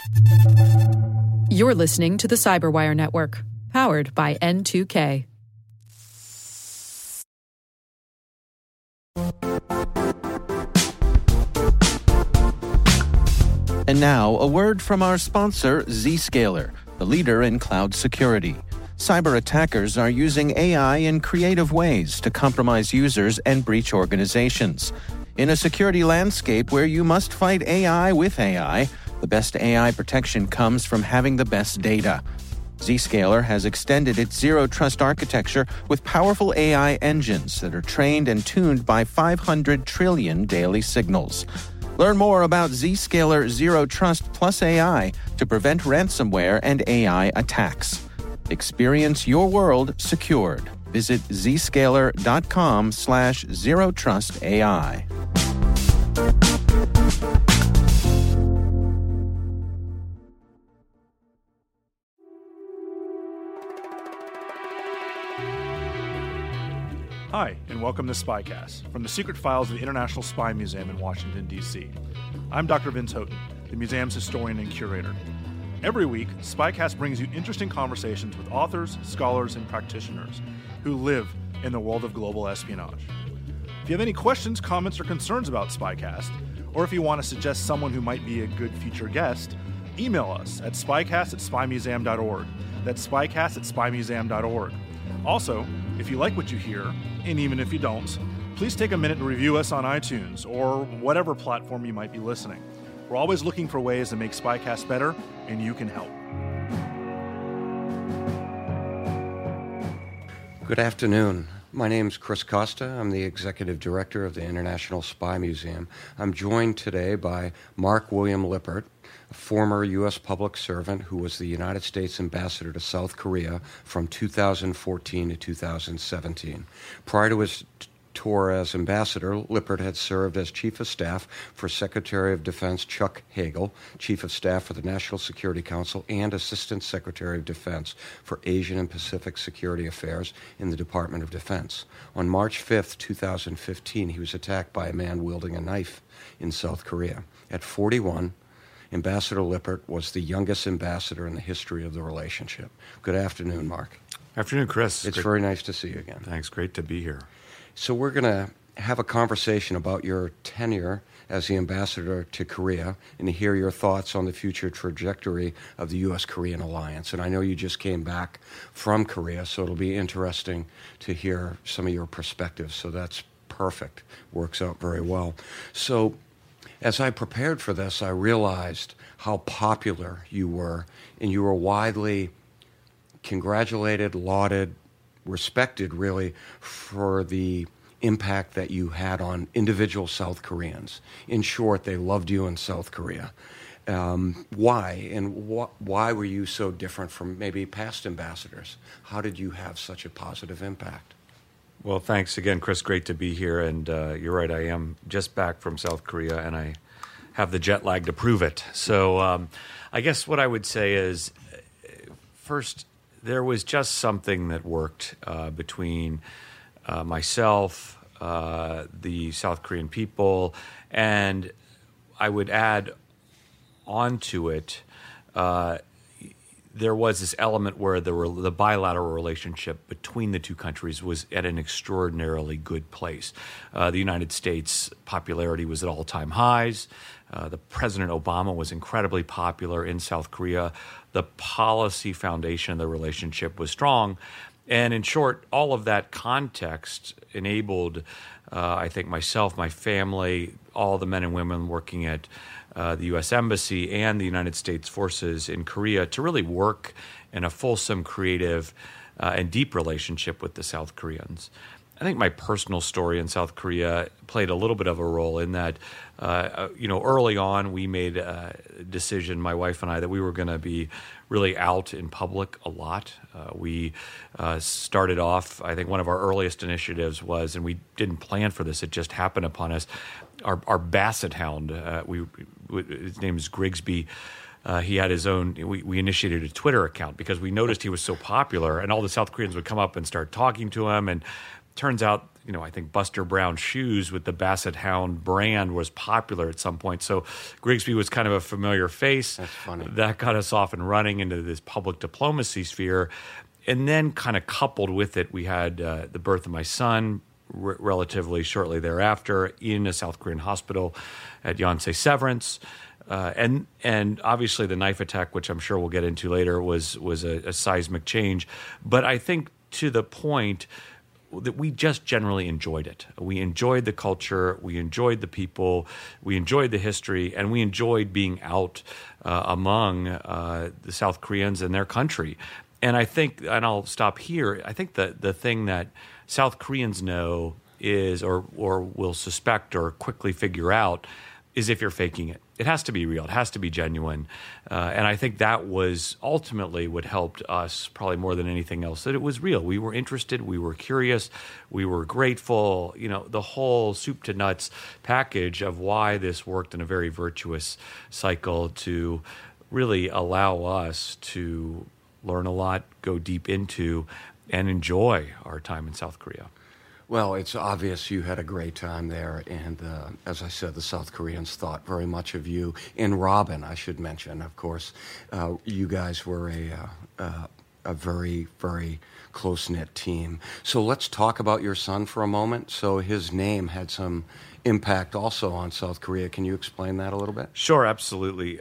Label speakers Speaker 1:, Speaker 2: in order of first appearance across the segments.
Speaker 1: You're listening to the Cyberwire Network, powered by N2K.
Speaker 2: And now, a word from our sponsor, Zscaler, the leader in cloud security. Cyber attackers are using AI in creative ways to compromise users and breach organizations. In a security landscape where you must fight AI with AI, the best AI protection comes from having the best data. Zscaler has extended its zero-trust architecture with powerful AI engines that are trained and tuned by 500 trillion daily signals. Learn more about Zscaler Zero Trust Plus AI to prevent ransomware and AI attacks. Experience your world secured. Visit zscaler.com/zerotrustai.
Speaker 3: Hi, and welcome to Spycast, from the secret files of the International Spy Museum in Washington, D.C. I'm Dr. Vince Houghton, the museum's historian and curator. Every week, Spycast brings you interesting conversations with authors, scholars, and practitioners who live in the world of global espionage. If you have any questions, comments, or concerns about Spycast, or if you want to suggest someone who might be a good future guest, email us at spycast@spymuseum.org. That's spycast@spymuseum.org. Also, if you like what you hear, and even if you don't, please take a minute to review us on iTunes or whatever platform you might be listening. We're always looking for ways to make Spycast better, and you can help.
Speaker 4: Good afternoon. My name's Chris Costa. I'm the Executive Director of the International Spy Museum. I'm joined today by Mark William Lippert, a former U.S. public servant who was the United States Ambassador to South Korea from 2014 to 2017. Prior to his tour as ambassador, Lippert had served as Chief of Staff for Secretary of Defense Chuck Hagel, Chief of Staff for the National Security Council, and Assistant Secretary of Defense for Asian and Pacific Security Affairs in the Department of Defense. On March 5, 2015, he was attacked by a man wielding a knife in South Korea. At 41, Ambassador Lippert was the youngest ambassador in the history of the relationship. Good afternoon, Mark.
Speaker 5: Afternoon, Chris.
Speaker 4: It's very nice to see you again.
Speaker 5: Thanks. Great to be here.
Speaker 4: So we're going to have a conversation about your tenure as the ambassador to Korea and to hear your thoughts on the future trajectory of the U.S.-Korean alliance. And I know you just came back from Korea, so it'll be interesting to hear some of your perspectives. So that's perfect. Works out very well. So as I prepared for this, I realized how popular you were, and you were widely congratulated, lauded, respected, really, for the impact that you had on individual South Koreans. In short, they loved you in South Korea. Why? And why were you so different from maybe past ambassadors? How did you have such a positive impact?
Speaker 5: Well, thanks again, Chris. Great to be here. And you're right, I am just back from South Korea, and I have the jet lag to prove it. So I guess what I would say is, first, there was just something that worked between myself, the South Korean people, and I would add onto it, there was this element where the bilateral relationship between the two countries was at an extraordinarily good place. The United States' popularity was at all-time highs. The President Obama was incredibly popular in South Korea. The policy foundation of the relationship was strong. And in short, all of that context enabled, I think, myself, my family, all the men and women working at the U.S. Embassy and the United States forces in Korea to really work in a fulsome, creative, and deep relationship with the South Koreans. I think my personal story in South Korea played a little bit of a role in that, early on we made a decision, my wife and I, that we were going to be really out in public a lot. We started off, I think one of our earliest initiatives was, and we didn't plan for this, it just happened upon us, our Basset Hound. His name is Grigsby. He had his own, we initiated a Twitter account because we noticed he was so popular, and all the South Koreans would come up and start talking to him, and turns out I think Buster Brown shoes with the Basset Hound brand was popular at some point. So Grigsby was kind of a familiar face.
Speaker 4: That's funny.
Speaker 5: That got us off and running into this public diplomacy sphere. And then kind of coupled with it, we had the birth of my son relatively shortly thereafter in a South Korean hospital at Yonsei Severance. And obviously the knife attack, which I'm sure we'll get into later, was a seismic change. But I think to the point that we just generally enjoyed it. We enjoyed the culture, we enjoyed the people, we enjoyed the history, and we enjoyed being out among the South Koreans and their country. And I think, and I'll stop here, I think the thing that South Koreans know is, or will suspect or quickly figure out, is if you're faking it. It has to be real. It has to be genuine. And I think that was ultimately what helped us probably more than anything else, that it was real. We were interested. We were curious. We were grateful. The whole soup to nuts package of why this worked in a very virtuous cycle to really allow us to learn a lot, go deep into, and enjoy our time in South Korea.
Speaker 4: Well, it's obvious you had a great time there, and as I said, the South Koreans thought very much of you. In Robin, I should mention, of course, you guys were a very, very close-knit team. So let's talk about your son for a moment. So his name had some impact also on South Korea. Can you explain that a little bit?
Speaker 5: Sure, absolutely.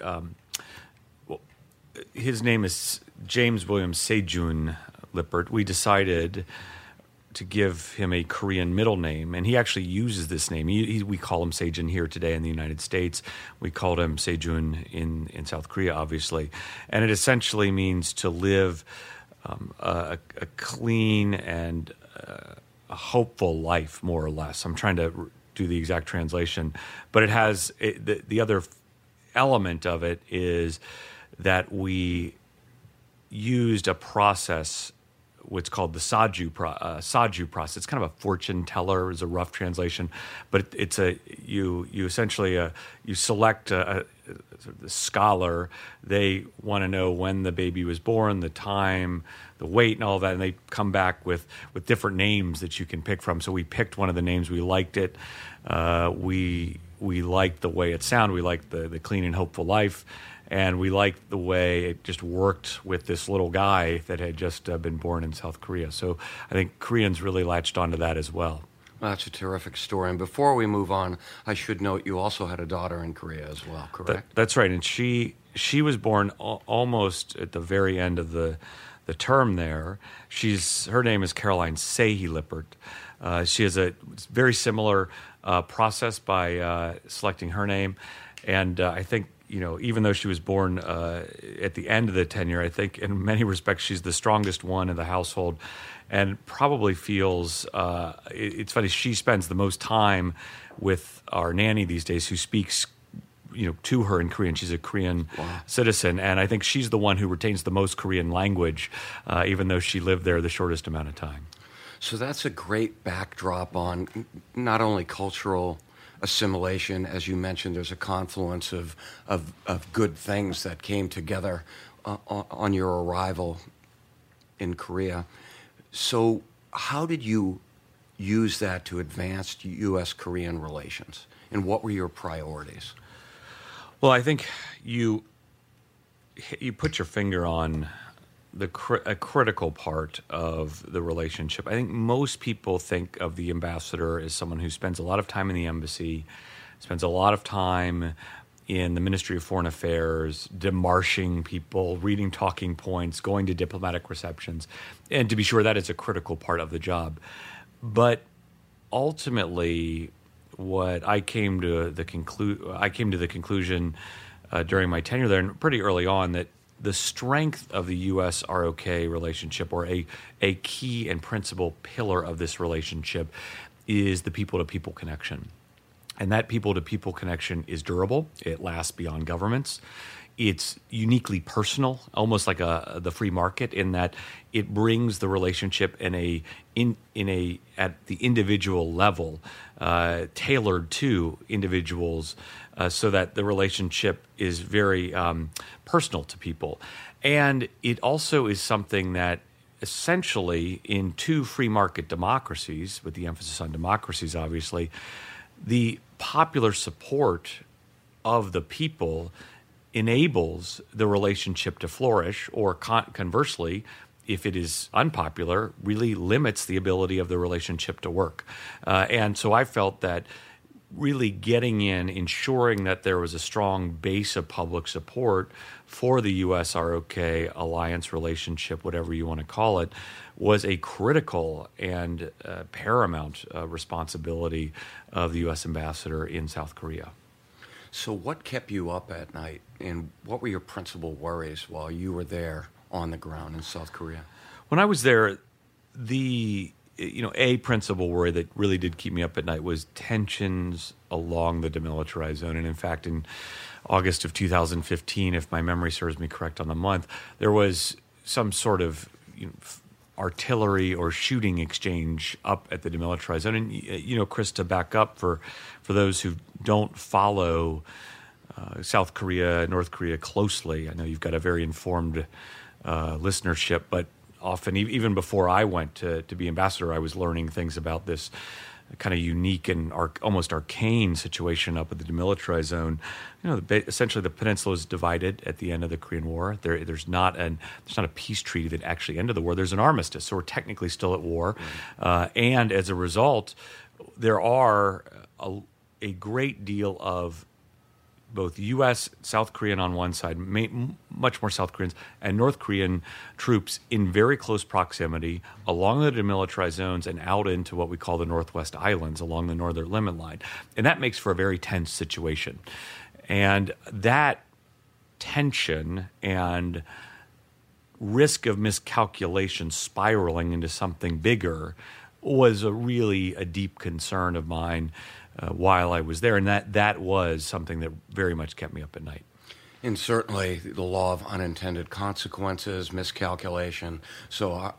Speaker 5: His name is James William Sejun Lippert. We decided to give him a Korean middle name, and he actually uses this name. We call him Sejun here today in the United States. We called him Sejun in South Korea, obviously. And it essentially means to live a clean and a hopeful life, more or less. I'm trying to do the exact translation. But it has the other element of it is that we used a process, what's called the Saju process. It's kind of a fortune teller, is a rough translation, but it's you essentially you select the scholar. They want to know when the baby was born, the time, the weight, and all that, and they come back with different names that you can pick from. So we picked one of the names. We liked it. We liked the way it sounded. We liked the clean and hopeful life. And we liked the way it just worked with this little guy that had just been born in South Korea. So I think Koreans really latched onto that as well.
Speaker 4: That's a terrific story. And before we move on, I should note you also had a daughter in Korea as well, correct?
Speaker 5: That's right. And she was born almost at the very end of the term there. Her name is Caroline Sehi Lippert. She has a very similar process by selecting her name. And I think, even though she was born at the end of the tenure, I think in many respects she's the strongest one in the household, and probably feels, it's funny, she spends the most time with our nanny these days, who speaks to her in Korean. She's a Korean citizen, and I think she's the one who retains the most Korean language, even though she lived there the shortest amount of time.
Speaker 4: So that's a great backdrop on not only cultural assimilation, as you mentioned. There's a confluence of good things that came together on your arrival in Korea. So how did you use that to advance U.S.-Korean relations, and what were your priorities?
Speaker 5: Well, I think you put your finger on a critical part of the relationship. I think most people think of the ambassador as someone who spends a lot of time in the embassy, spends a lot of time in the Ministry of Foreign Affairs, demarching people, reading talking points, going to diplomatic receptions. And to be sure, that is a critical part of the job. But ultimately, what I came to the conclusion during my tenure there, and pretty early on, that the strength of the U.S.-ROK relationship, or a key and principal pillar of this relationship, is the people-to-people connection. And that people-to-people connection is durable. It lasts beyond governments. It's uniquely personal, almost like the free market, in that it brings the relationship at the individual level, tailored to individuals, so that the relationship is very personal to people. And it also is something that essentially in two free market democracies, with the emphasis on democracies, obviously, the popular support of the people enables the relationship to flourish, or conversely, if it is unpopular, really limits the ability of the relationship to work. And so I felt that really getting in, ensuring that there was a strong base of public support for the U.S.-ROK alliance relationship, whatever you want to call it, was a critical and paramount responsibility of the U.S. ambassador in South Korea.
Speaker 4: So what kept you up at night, and what were your principal worries while you were there on the ground in South Korea?
Speaker 5: When I was there, a principal worry that really did keep me up at night was tensions along the demilitarized zone. And in fact, in August of 2015, if my memory serves me correct on the month, there was some sort of artillery or shooting exchange up at the demilitarized zone. And, Chris, to back up for those who don't follow South Korea, North Korea closely, I know you've got a very informed listenership, but often, even before I went to be ambassador, I was learning things about this kind of unique and almost arcane situation up at the demilitarized zone. Essentially the peninsula is divided at the end of the Korean War. There's not a peace treaty that actually ended the war. There's an armistice, so we're technically still at war. And as a result, there are a great deal of both U.S., South Korean on one side, much more South Koreans, and North Korean troops in very close proximity along the demilitarized zones and out into what we call the Northwest Islands along the northern limit line. And that makes for a very tense situation. And that tension and risk of miscalculation spiraling into something bigger was a deep concern of mine while I was there, and that was something that very much kept me up at night.
Speaker 4: And certainly the law of unintended consequences, miscalculation, so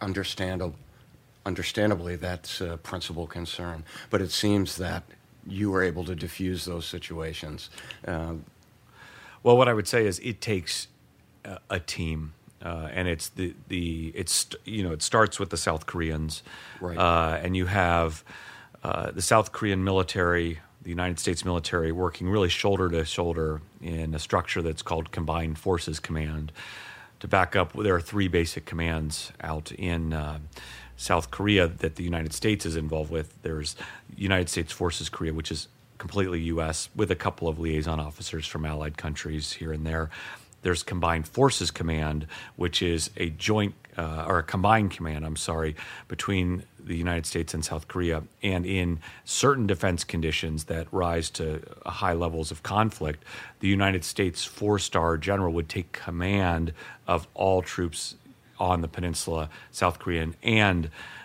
Speaker 4: understandably that's a principal concern. But it seems that you were able to diffuse those situations.
Speaker 5: Well, what I would say is it takes a team. And it starts with the South Koreans,
Speaker 4: right.
Speaker 5: And you have the South Korean military, the United States military, working really shoulder to shoulder in a structure that's called Combined Forces Command. To back up, there are three basic commands out in South Korea that the United States is involved with. There's United States Forces Korea, which is completely U.S., with a couple of liaison officers from allied countries here and there. There's Combined Forces Command, which is a joint or a combined command, between the United States and South Korea. And in certain defense conditions that rise to high levels of conflict, the United States four-star general would take command of all troops on the peninsula, South Korean and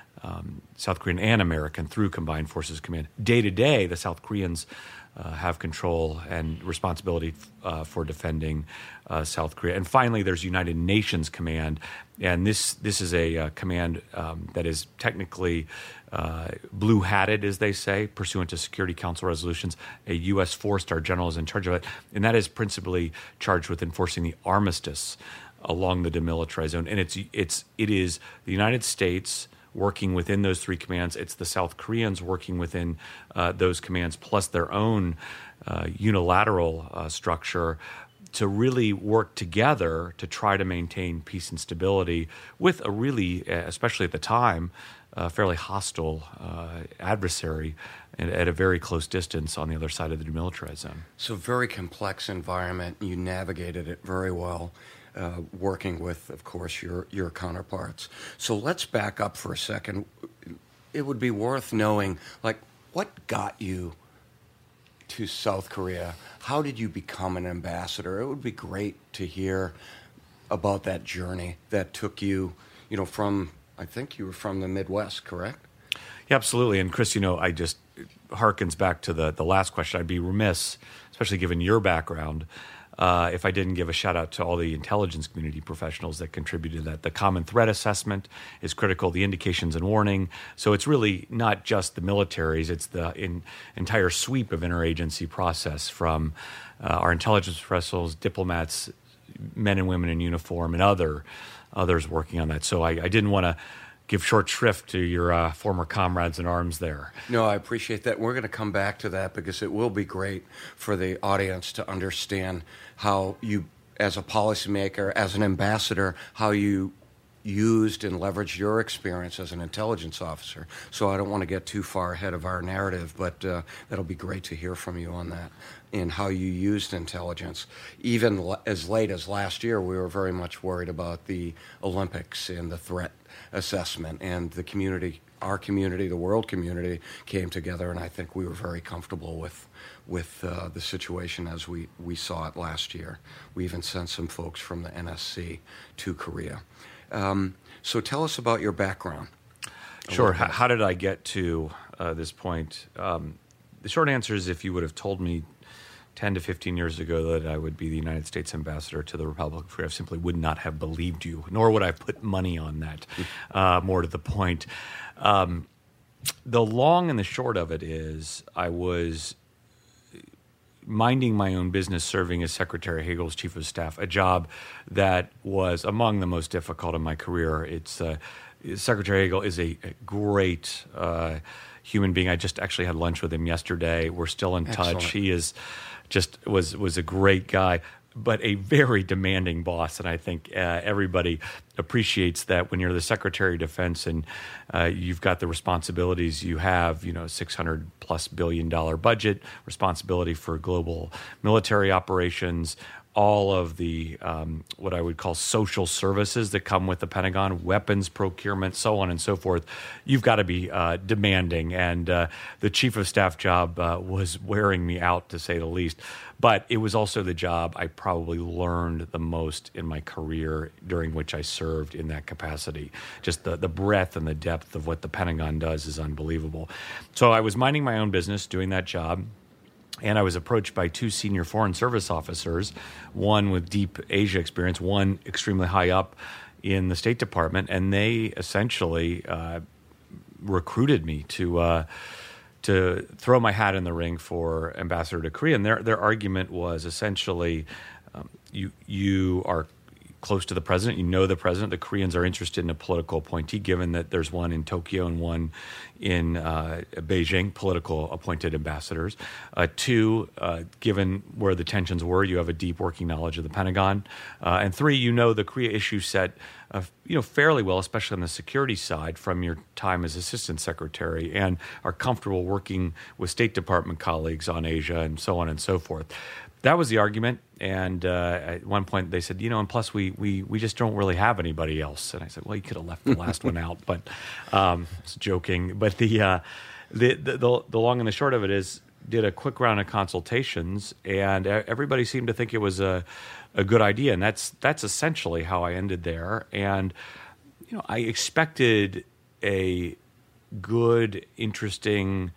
Speaker 5: American, through Combined Forces Command. Day to day, the South Koreans have control and responsibility for defending South Korea. And finally, there's United Nations Command, and this is a command that is technically blue-hatted, as they say, pursuant to Security Council resolutions. A U.S. four-star general is in charge of it, and that is principally charged with enforcing the armistice along the demilitarized zone. And it is the United States working within those three commands. It's the South Koreans working within those commands, plus their own unilateral structure, to really work together to try to maintain peace and stability with a really, especially at the time, fairly hostile adversary at a very close distance on the other side of the demilitarized zone.
Speaker 4: So very complex environment. You navigated it very well. Working with, of course, your counterparts. So let's back up for a second. It would be worth knowing, what got you to South Korea? How did you become an ambassador? It would be great to hear about that journey that took you, from, I think you were from the Midwest, correct?
Speaker 5: Yeah, absolutely. And Chris, I just harkens back to the last question. I'd be remiss, especially given your background, if I didn't give a shout out to all the intelligence community professionals that contributed to that. The common threat assessment is critical, the indications and warning. So it's really not just the militaries, it's the entire sweep of interagency process from our intelligence professionals, diplomats, men and women in uniform, and other others working on that. So I didn't want to give short shrift to your former comrades in arms there.
Speaker 4: No, I appreciate that. We're going to come back to that because it will be great for the audience to understand how you, as a policymaker, as an ambassador, how you used and leveraged your experience as an intelligence officer. So I don't want to get too far ahead of our narrative, but that'll be great to hear from you on that and how you used intelligence. Even as late as last year, we were very much worried about the Olympics and the threat assessment, and the community, our community, the world community came together, and I think we were very comfortable with the situation as we saw it last year. We even sent some folks from the NSC to Korea. So tell us about your background.
Speaker 5: Sure. How did I get to this point? The short answer is, if you would have told me 10 to 15 years ago that I would be the United States ambassador to the Republic of Korea, I simply would not have believed you, nor would I have put money on that. More to the point. The long and the short of it is, I was minding my own business, serving as Secretary Hagel's Chief of Staff, a job that was among the most difficult in my career. It's Secretary Hagel is a great human being. I just actually had lunch with him yesterday. We're still in touch. He is was a great guy, but a very demanding boss. And I think everybody appreciates that when you're the Secretary of Defense and you've got the responsibilities you have, $600+ billion budget, responsibility for global military operations, all of the what I would call social services that come with the Pentagon, weapons procurement, so on and so forth. You've got to be demanding, and the Chief of Staff job was wearing me out, to say the least. But it was also the job I probably learned the most in my career, during which I served in that capacity. Just the breadth and the depth of what the Pentagon does is unbelievable. So I was minding my own business, doing that job. And I was approached by two senior Foreign Service officers, one with deep Asia experience, one extremely high up in the State Department, and they essentially recruited me to throw my hat in the ring for ambassador to Korea. And their argument was essentially, you are close to the president, you know the president. The Koreans are interested in a political appointee, given that there's one in Tokyo and one in Beijing, political appointed ambassadors. Two, given where the tensions were, you have a deep working knowledge of the Pentagon. And three, you know the Korea issue set fairly well, especially on the security side, from your time as assistant secretary, and are comfortable working with State Department colleagues on Asia and so on and so forth. That was the argument, and at one point they said, and plus we just don't really have anybody else. And I said, well, you could have left the last one out, but it's joking. But the long and the short of it is, did a quick round of consultations, and everybody seemed to think it was a good idea, and that's essentially how I ended there. And I expected a good, interesting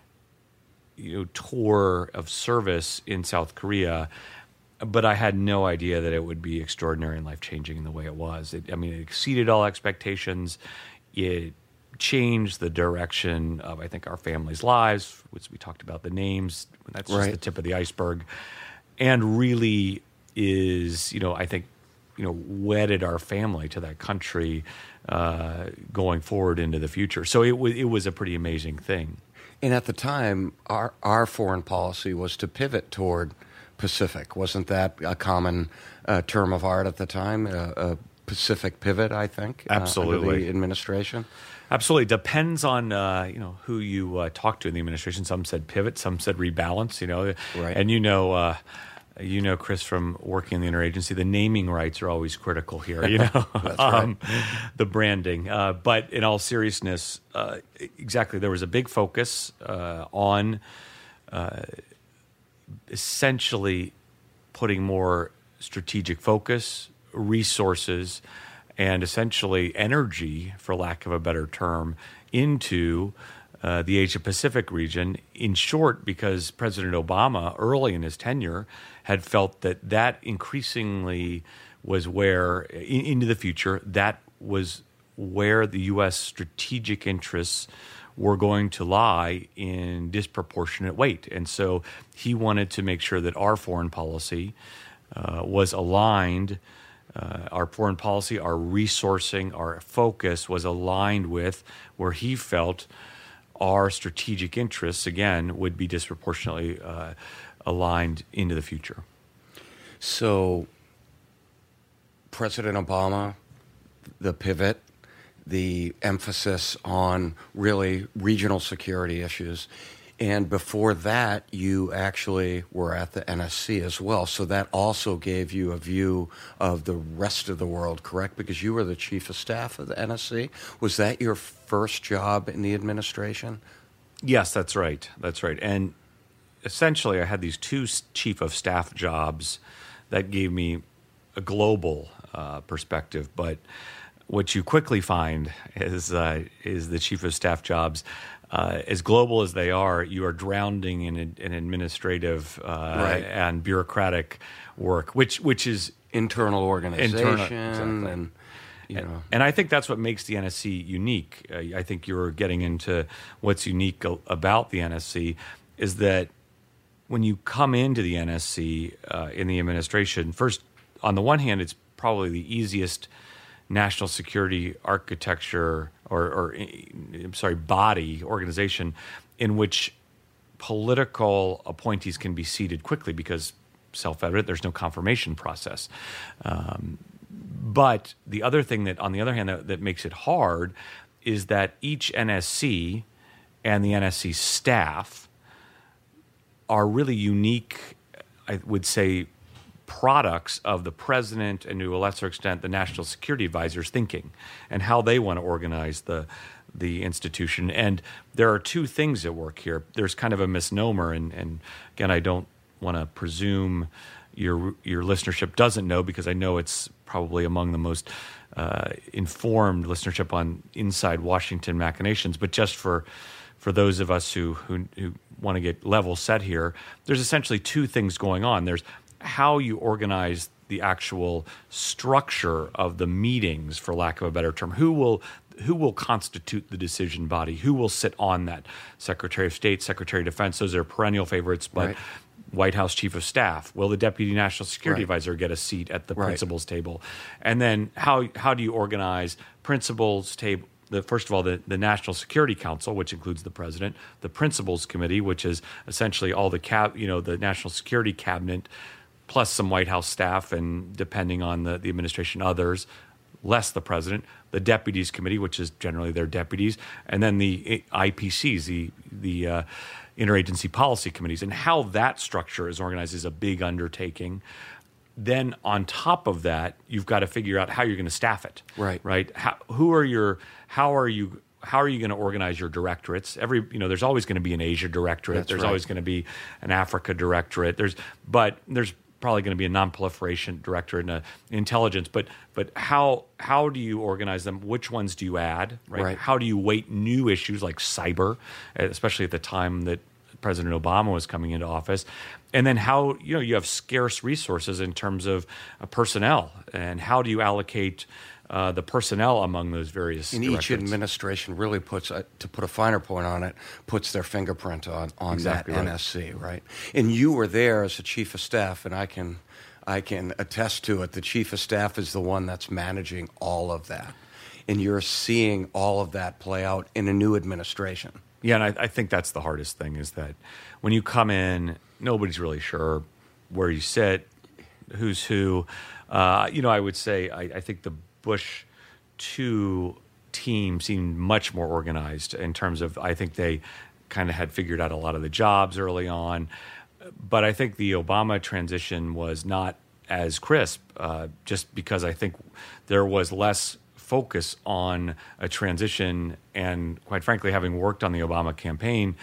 Speaker 5: tour of service in South Korea, but I had no idea that it would be extraordinary and life-changing in the way it was. It exceeded all expectations. It changed the direction of, I think, our family's lives, which we talked about the names. That's just the tip of the iceberg. And really is, I think, wedded our family to that country going forward into the future. So it was a pretty amazing thing.
Speaker 4: And at the time, our foreign policy was to pivot toward Pacific. Wasn't that a common term of art at the time? A Pacific pivot, I think.
Speaker 5: Absolutely.
Speaker 4: Under the administration.
Speaker 5: Absolutely. Depends on who you talk to in the administration. Some said pivot, some said rebalance.
Speaker 4: Right.
Speaker 5: And Chris, from working in the interagency, the naming rights are always critical here,
Speaker 4: That's right.
Speaker 5: The branding. But in all seriousness, exactly, there was a big focus on essentially putting more strategic focus, resources, and essentially energy, for lack of a better term, into the Asia-Pacific region. In short, because President Obama, early in his tenure, had felt that increasingly was where, into the future, that was where the U.S. strategic interests were going to lie in disproportionate weight. And so he wanted to make sure that our foreign policy was aligned Our foreign policy, our resourcing, our focus was aligned with where he felt our strategic interests, again, would be disproportionately aligned into the future.
Speaker 4: So, President Obama, the pivot, the emphasis on really regional security issues. And before that, you actually were at the NSC as well. So that also gave you a view of the rest of the world, correct? Because you were the chief of staff of the NSC. Was that your first job in the administration?
Speaker 5: Yes, that's right. That's right. And essentially, I had these two chief of staff jobs that gave me a global perspective. But what you quickly find is the chief of staff jobs, as global as they are, you are drowning in administrative and bureaucratic work, which is
Speaker 4: internal organization, exactly.
Speaker 5: And I think that's what makes the NSC unique. I think you're getting into what's unique about the NSC is that when you come into the NSC in the administration, first, on the one hand, it's probably the easiest national security architecture body, organization, in which political appointees can be seated quickly because self-evident, there's no confirmation process. But the other thing that, on the other hand, that makes it hard is that each NSC and the NSC staff are really unique, I would say, products of the president and, to a lesser extent, the national security advisor's thinking and how they want to organize the institution. And there are two things at work here. There's kind of a misnomer, and again, I don't want to presume your listenership doesn't know, because I know it's probably among the most informed listenership on inside Washington machinations. But just for those of us who want to get level set here, there's essentially two things going on. There's how you organize the actual structure of the meetings, for lack of a better term. Who will constitute the decision body? Who will sit on that? Secretary of State, Secretary of Defense, those are perennial favorites, but
Speaker 4: right.
Speaker 5: White House Chief of Staff. Will the Deputy National Security
Speaker 4: right.
Speaker 5: Advisor get a seat at the
Speaker 4: right.
Speaker 5: principals table? And then how do you organize principals table? First of all, the National Security Council, which includes the president, the Principals Committee, which is essentially all the National Security Cabinet, plus some White House staff, and depending on the administration, others, less the president, the Deputies Committee, which is generally their deputies, and then the IPCs, the Interagency Policy Committees. And how that structure is organized is a big undertaking. Then on top of that, you've got to figure out how you're going to staff it. Right. How are you going to organize your directorates? There's always going to be an Asia directorate.
Speaker 4: That's
Speaker 5: there's
Speaker 4: right.
Speaker 5: always going to be an Africa directorate. There's probably going to be a non-proliferation directorate and an intelligence. But how do you organize them? Which ones do you add?
Speaker 4: Right.
Speaker 5: How do you weight new issues like cyber, especially at the time that President Obama was coming into office? And then how you have scarce resources in terms of personnel, and how do you allocate the personnel among those various
Speaker 4: and
Speaker 5: directorates?
Speaker 4: Each administration really puts, to put a finer point on it, puts their fingerprint on
Speaker 5: Exactly
Speaker 4: that
Speaker 5: right.
Speaker 4: NSC, right? And you were there as the chief of staff, and I can attest to it. The chief of staff is the one that's managing all of that, and you're seeing all of that play out in a new administration.
Speaker 5: Yeah, and I think that's the hardest thing, is that when you come in, nobody's really sure where you sit, who's who. I would say I think the Bush 2 team seemed much more organized in terms of, I think they kind of had figured out a lot of the jobs early on. But I think the Obama transition was not as crisp, just because I think there was less focus on a transition, and quite frankly, having worked on the Obama campaign,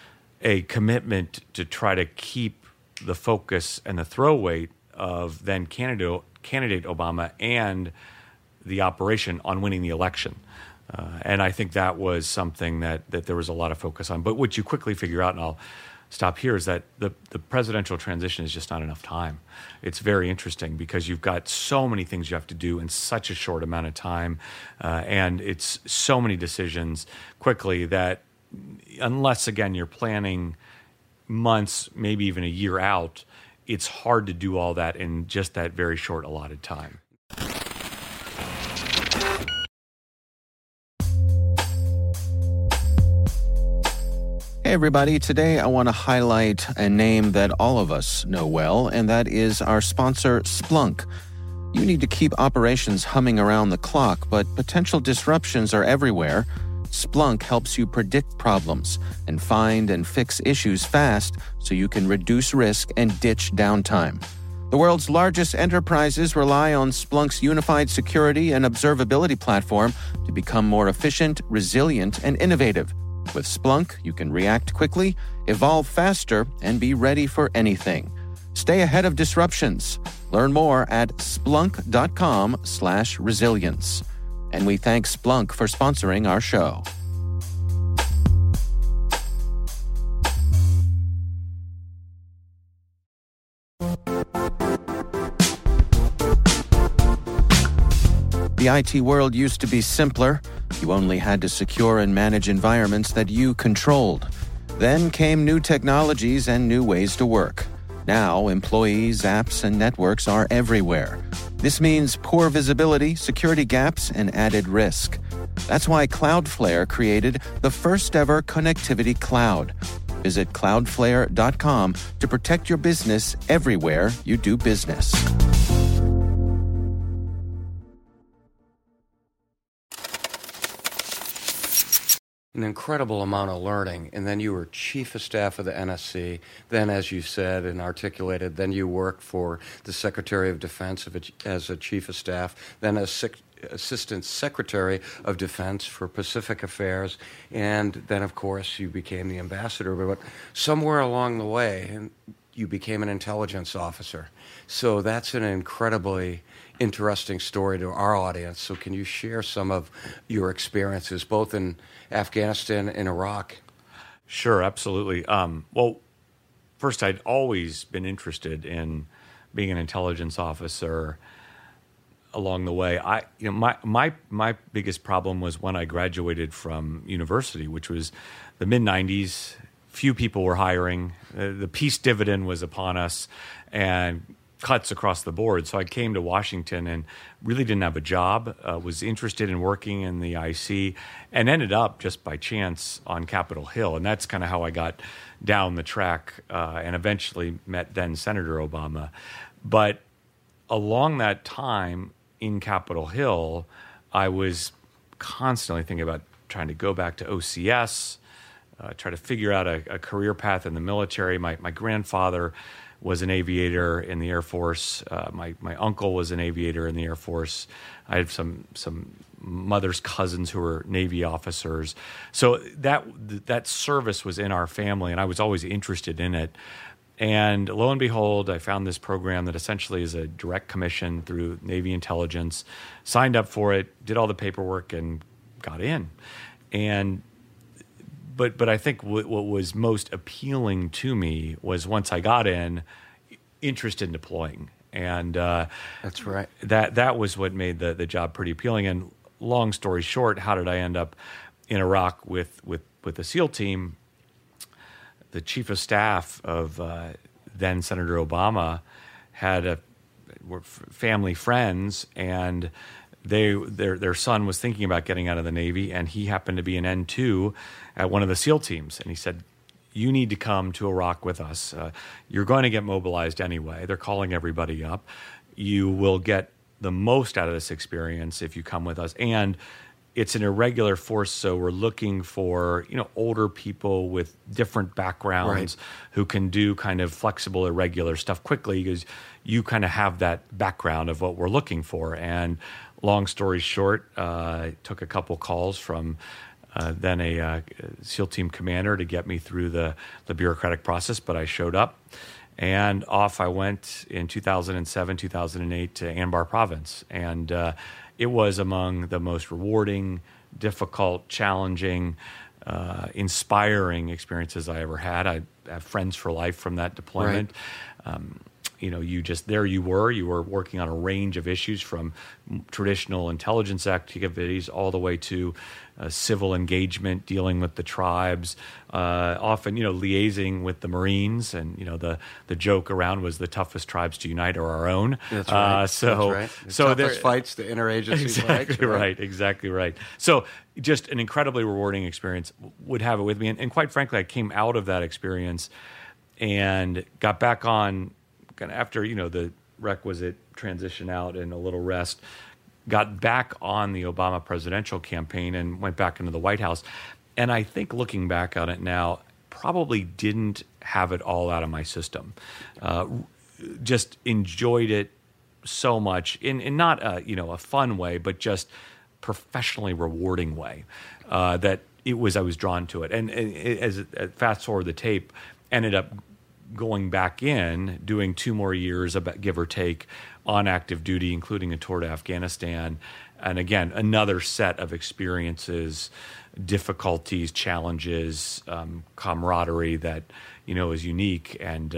Speaker 5: a commitment to try to keep the focus and the throw weight of then candidate Obama and the operation on winning the election. And I think that was something that there was a lot of focus on. But what you quickly figure out, and I'll stop here, is that the presidential transition is just not enough time. It's very interesting because you've got so many things you have to do in such a short amount of time, and it's so many decisions quickly that unless, again, you're planning months, maybe even a year out, it's hard to do all that in just that very short allotted time.
Speaker 2: Hey everybody, today I want to highlight a name that all of us know well, and that is our sponsor, Splunk. You need to keep operations humming around the clock, but potential disruptions are everywhere. Splunk helps you predict problems and find and fix issues fast so you can reduce risk and ditch downtime. The world's largest enterprises rely on Splunk's unified security and observability platform to become more efficient, resilient, and innovative. With Splunk, you can react quickly, evolve faster, and be ready for anything. Stay ahead of disruptions. Learn more at splunk.com/resilience. And we thank Splunk for sponsoring our show. The IT world used to be simpler. You only had to secure and manage environments that you controlled. Then came new technologies and new ways to work. Now, employees, apps, and networks are everywhere. This means poor visibility, security gaps, and added risk. That's why Cloudflare created the first-ever connectivity cloud. Visit cloudflare.com to protect your business everywhere you do business.
Speaker 4: An incredible amount of learning, and then you were chief of staff of the NSC. Then, as you said and articulated, then you worked for the Secretary of Defense as a chief of staff, then as Assistant Secretary of Defense for Pacific Affairs, and then, of course, you became the ambassador. But somewhere along the way, you became an intelligence officer. So that's an incredibly interesting story to our audience. So can you share some of your experiences, both in Afghanistan and Iraq?
Speaker 5: Sure, absolutely. Well, first, I'd always been interested in being an intelligence officer. Along the way, my biggest problem was when I graduated from university, which was the mid-'90s. Few people were hiring. The peace dividend was upon us, and cuts across the board. So I came to Washington and really didn't have a job, was interested in working in the IC, and ended up just by chance on Capitol Hill. And that's kind of how I got down the track and eventually met then Senator Obama. But along that time in Capitol Hill, I was constantly thinking about trying to go back to OCS, try to figure out a career path in the military. My grandfather was an aviator in the Air Force. My uncle was an aviator in the Air Force. I had some mother's cousins who were Navy officers. So that service was in our family, and I was always interested in it. And lo and behold, I found this program that essentially is a direct commission through Navy intelligence, signed up for it, did all the paperwork, and got in. But I think what was most appealing to me was once I got in, interest in deploying. And
Speaker 4: that's right.
Speaker 5: That was what made the job pretty appealing. And long story short, how did I end up in Iraq with the SEAL team? The chief of staff of then Senator Obama were family friends, and their son was thinking about getting out of the Navy, and he happened to be an N2 at one of the SEAL teams. And he said, "You need to come to Iraq with us. You're going to get mobilized anyway. They're calling everybody up. You will get the most out of this experience if you come with us. And it's an irregular force, so we're looking for older people with different backgrounds who can do kind of flexible, irregular stuff quickly, because you kind of have that background of what we're looking for." And long story short, I took a couple calls from then a SEAL team commander to get me through the bureaucratic process, but I showed up. And off I went in 2007, 2008 to Anbar province. And it was among the most rewarding, difficult, challenging, inspiring experiences I ever had. I have friends for life from that deployment. you were working on a range of issues from traditional intelligence activities all the way to civil engagement, dealing with the tribes, often, liaising with the Marines. And, the joke around was the toughest tribes to unite are our own.
Speaker 4: That's right.
Speaker 5: That's right.
Speaker 4: The toughest fights, the interagency
Speaker 5: exactly
Speaker 4: fights.
Speaker 5: Right. Exactly right. So just an incredibly rewarding experience. Would have it with me. And quite frankly, I came out of that experience and got back on kind of after, the requisite transition out and a little rest, got back on the Obama presidential campaign and went back into the White House. And I think looking back on it now, probably didn't have it all out of my system. Just enjoyed it so much in not a fun way, but just professionally rewarding way that I was drawn to it. And as fast forward the tape, ended up going back in, doing 2 more years, about give or take, on active duty, including a tour to Afghanistan. And again, another set of experiences, difficulties, challenges, camaraderie that, is unique and,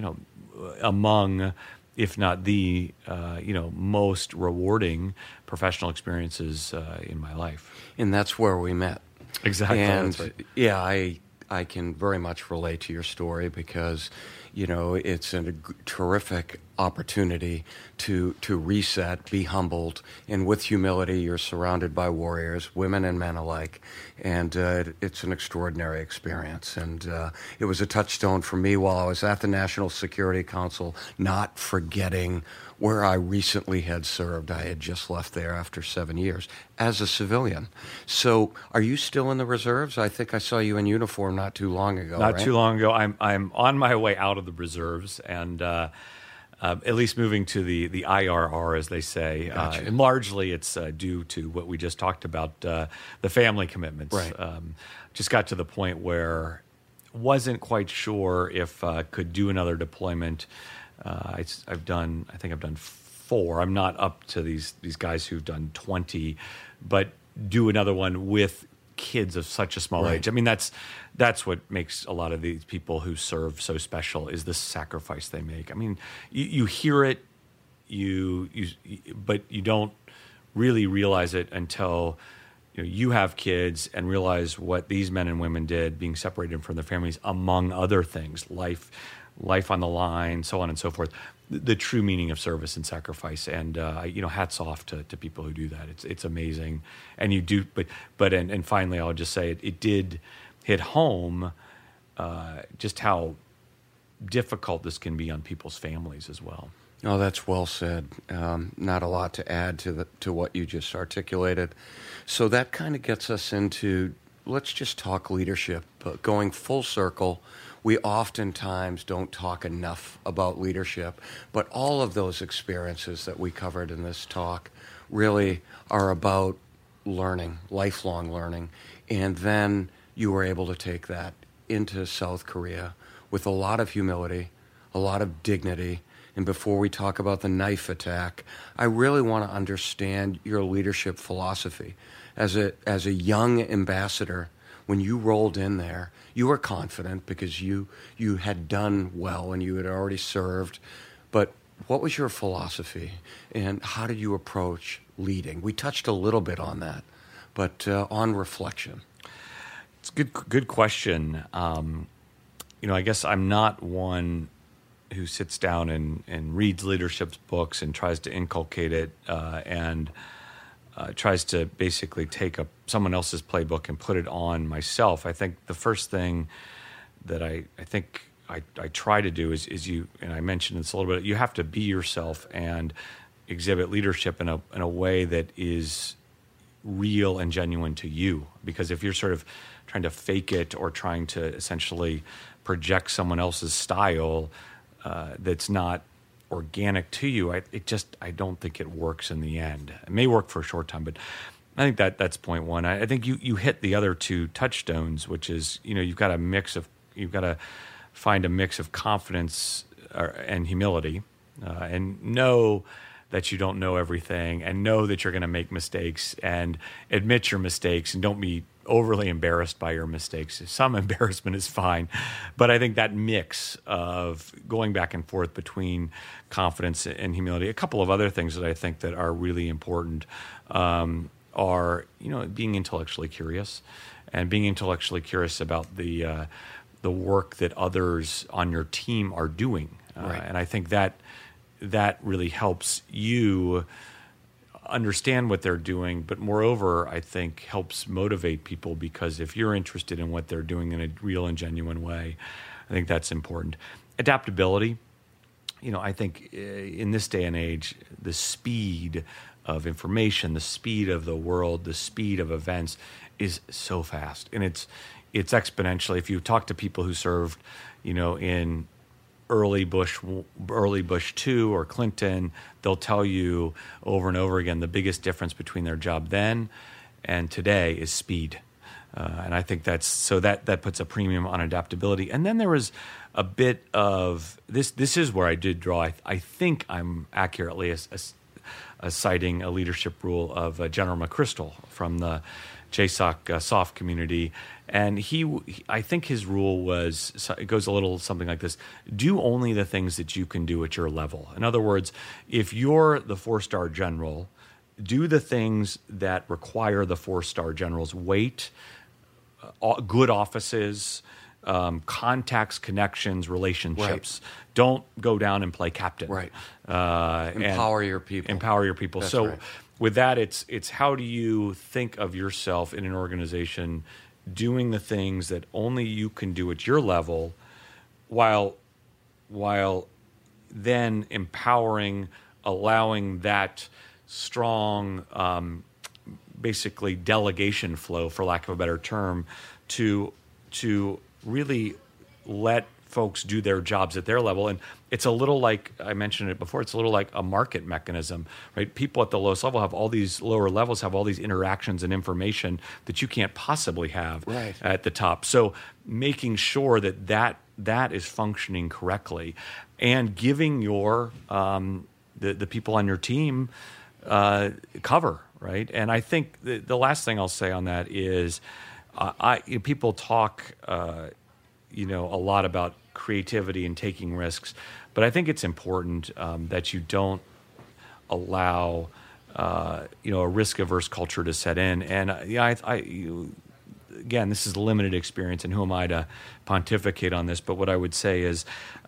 Speaker 5: among, if not the, most rewarding professional experiences in my life.
Speaker 4: And that's where we met.
Speaker 5: Exactly.
Speaker 4: And
Speaker 5: that's right.
Speaker 4: yeah, I can very much relate to your story because, it's a terrific opportunity to reset, be humbled, and with humility, you're surrounded by warriors, women and men alike, and it's an extraordinary experience. And it was a touchstone for me while I was at the National Security Council, not forgetting where I recently had served. I had just left there after 7 years as a civilian. So are you still in the reserves? I think I saw you in uniform not too long ago,
Speaker 5: Not
Speaker 4: right?
Speaker 5: too long ago. I'm on my way out of the reserves and at least moving to the IRR, as they say.
Speaker 4: Gotcha.
Speaker 5: And largely it's due to what we just talked about, the family commitments.
Speaker 4: Right.
Speaker 5: Just got to the point where wasn't quite sure if could do another deployment. I think I've done 4. I'm not up to these guys who've done 20, but do another one with kids of such a small age. I mean, that's what makes a lot of these people who serve so special is the sacrifice they make. I mean, you hear it, but you don't really realize it until you have kids and realize what these men and women did, being separated from their families, among other things, life on the line, so on and so forth. The true meaning of service and sacrifice, and hats off to people who do that. It's amazing, and you do. But finally, I'll just say it did hit home just how difficult this can be on people's families as well.
Speaker 4: Oh, that's well said. Not a lot to add to what you just articulated. So that kind of gets us into, let's just talk leadership. But going full circle, we oftentimes don't talk enough about leadership, but all of those experiences that we covered in this talk really are about learning, lifelong learning. And then you were able to take that into South Korea with a lot of humility, a lot of dignity. And before we talk about the knife attack, I really want to understand your leadership philosophy. As a young ambassador, when you rolled in there, you were confident because you had done well and you had already served. But what was your philosophy and how did you approach leading? We touched a little bit on that, but on reflection.
Speaker 5: It's a good question. I guess I'm not one who sits down and reads leadership books and tries to inculcate it and tries to basically take someone else's playbook and put it on myself. I think the first thing that I think I try to do is you, and I mentioned this a little bit, you have to be yourself and exhibit leadership in a way that is real and genuine to you. Because if you're sort of trying to fake it or trying to essentially project someone else's style that's not organic to you, I don't think it works in the end. It may work for a short time, but I think that's point one. I think you hit the other 2 touchstones, which is you've got to find a mix of confidence and humility, and know that you don't know everything, and know that you're going to make mistakes, and admit your mistakes, and don't be overly embarrassed by your mistakes. Some embarrassment is fine, but I think that mix of going back and forth between confidence and humility. A couple of other things that I think that are really important are, being intellectually curious, and being intellectually curious about the work that others on your team are doing,
Speaker 4: right.
Speaker 5: And I think that really helps you understand what they're doing, but moreover, I think helps motivate people, because if you're interested in what they're doing in a real and genuine way, I think that's important. Adaptability, I think in this day and age, the speed of information, the speed of the world, the speed of events is so fast, and it's exponentially. If you talk to people who served, in early Bush 2 or Clinton, they'll tell you over and over again the biggest difference between their job then and today is speed. And I think that puts a premium on adaptability. And then there was a bit of this is where I did draw, I think I'm accurately citing a leadership rule of General McChrystal from the JSOC SOF community. And I think his rule it goes a little something like this: do only the things that you can do at your level. In other words, if you're the 4-star general, do the things that require the 4-star general's weight, good offices, contacts, connections, relationships. Right. Don't go down and play captain.
Speaker 4: Right. Empower your people.
Speaker 5: Empower your people.
Speaker 4: That's
Speaker 5: so
Speaker 4: right.
Speaker 5: With that, it's how do you think of yourself in an organization doing the things that only you can do at your level, while then empowering, allowing that strong, basically delegation flow, for lack of a better term, to really let folks do their jobs at their level. And it's a little like, I mentioned it before, it's a little like a market mechanism, right? People at the lowest level have all these lower levels, have all these interactions and information that you can't possibly have
Speaker 4: right.
Speaker 5: at the top. So making sure that is functioning correctly, and giving your the people on your team cover, right? And I think the last thing I'll say on that is people talk a lot about creativity and taking risks, but I think it's important that you don't allow a risk-averse culture to set in. And again, this is limited experience, and who am I to pontificate on this? But what I would say is,